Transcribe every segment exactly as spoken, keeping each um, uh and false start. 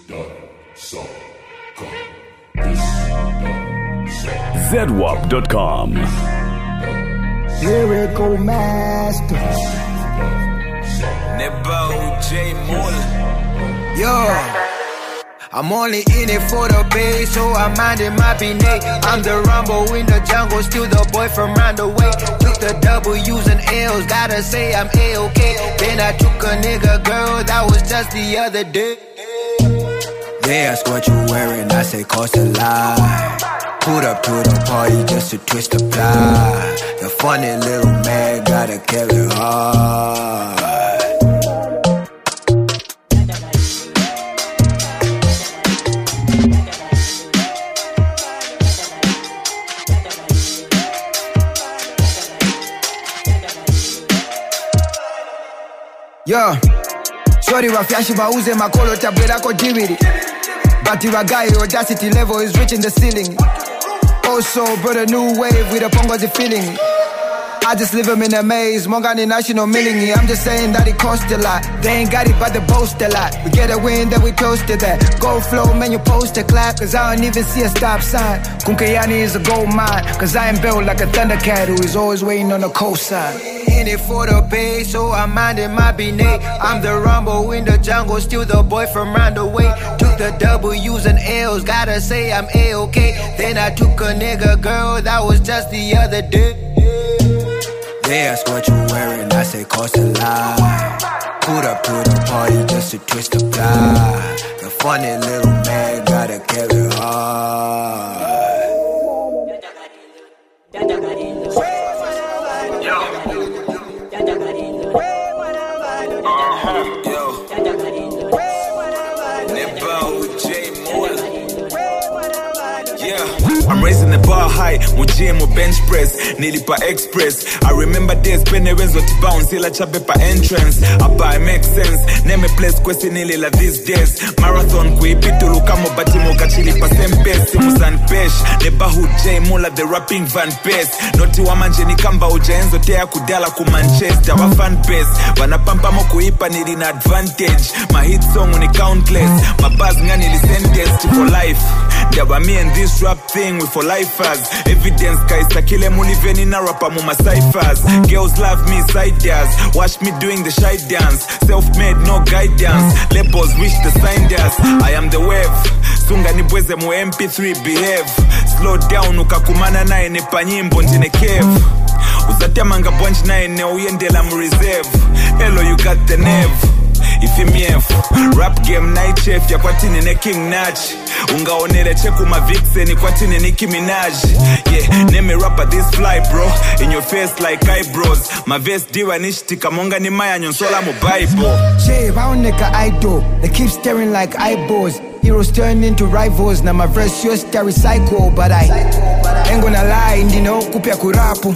Z W A P dot com. Lyrical master. Nebo J Moore. Yo. I'm only in it for the pay, so I'm minding my P-Nate. I'm the Rumble in the jungle, still the boy from round the way. Took the W's and L's, gotta say I'm A-OK. Then I took a nigga girl, that was just the other day. They ask what you wearing, I say cost a lot. Pulled up to the party just to twist the plot. The funny little man gotta carry hard. Yo, sorry wafyashi bauze makolo tabwera ko dibiri. But your guy audacity level is reaching the ceiling. Also brought a new wave with a pongozi feeling. I just leave him in a maze, Mongani national milling. I'm just saying that it cost a lot. They ain't got it but they boast a lot. We get a win then we toasted that. Go flow man you post a clap. Cause I don't even see a stop sign. Kunkayani is a gold mine. Cause I am built like a thundercat who is always waiting on the coastline. In it for the pay, so I'm minding my P-Nate. I'm the Rumble in the jungle, still the boy from round the way. Took the W's and L's, gotta say I'm A-OK. Then I took a nigga girl, that was just the other day. They ask what you wearing, I say cost a lot. Pulled up to the party just to twist the plot. The funny little man gotta carry hard. I'm raising the bar high, mu gym mu bench press, nilipa express. I remember days pene wenzo to bounce, ila chape pa entrance. Apa it makes sense, name place question nilila these days. Marathon kuipitulu kamo batimo kachili pa same pace. Musan pesh, nebahu J Mula the rapping van pace. Noti wa manje ni kamba ujaenzo tea kudala ku Manchester. Wa fan base, wanapampa mo kuipa nili na advantage. My hit song uni countless, my buzz ngani li sentenced for life. Daba me and this rap thing we for lifers. Evidence kaisa kile muliveni na rapa mu ciphers. Girls love me siders, watch me doing the shy dance. Self-made no guidance, labels wish the sign us. I am the wave, sunga nibweze mu M P three behave. Slow down ukakumana nae ne panyimbo njine cave. Uzatemanga bunch nae ne uyendela mu reserve. Hello you got the nerve. If you mf rap game night chef ya kwatini ne King Nach. Ungaonele cheku ma vixen kwatini Nicki Minaj. Yeah, name rapper this fly bro. In your face like eyebrows. My vest diwa nishtika monga ni maya nyonsola mu Bible. Shave, I don't nigga idol. They keep staring like eyeballs. Heroes turn into rivals. Now my verse just carry psycho. But I ain't gonna lie, ndino kupia kurapu.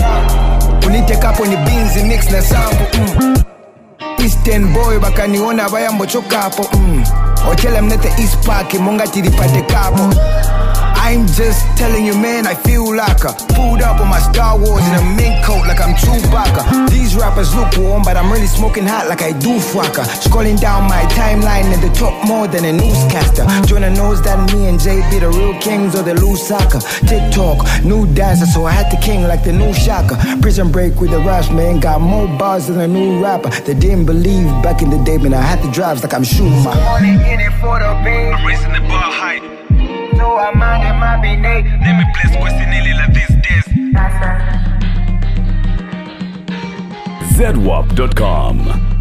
Unite kapo ni beans and mix na sample. Mm. Eastern boy bakaniona baya mbochoka hapo. Mm. Or tell them that the East Park monga tiripate kapo. I'm just telling you man, I feel like a pulled up on my Star Wars in a mink coat like I'm Chewbacca. These rappers look warm but I'm really smoking hot like I do fucker. Scrolling down my timeline at the top more than a newscaster. Jonah knows that me and Jay be the real kings or the loose soccer. TikTok, new dancer so I had the king like the new Shaka. Prison break with the raps man, got more bars than a new rapper. They didn't believe back in the day man I had the drives like I'm Schumacher. I'm only in it for the base. I'm raising the bar high, so I'm minding my P-Nate. let me place question nilila these days. Z W A P dot com.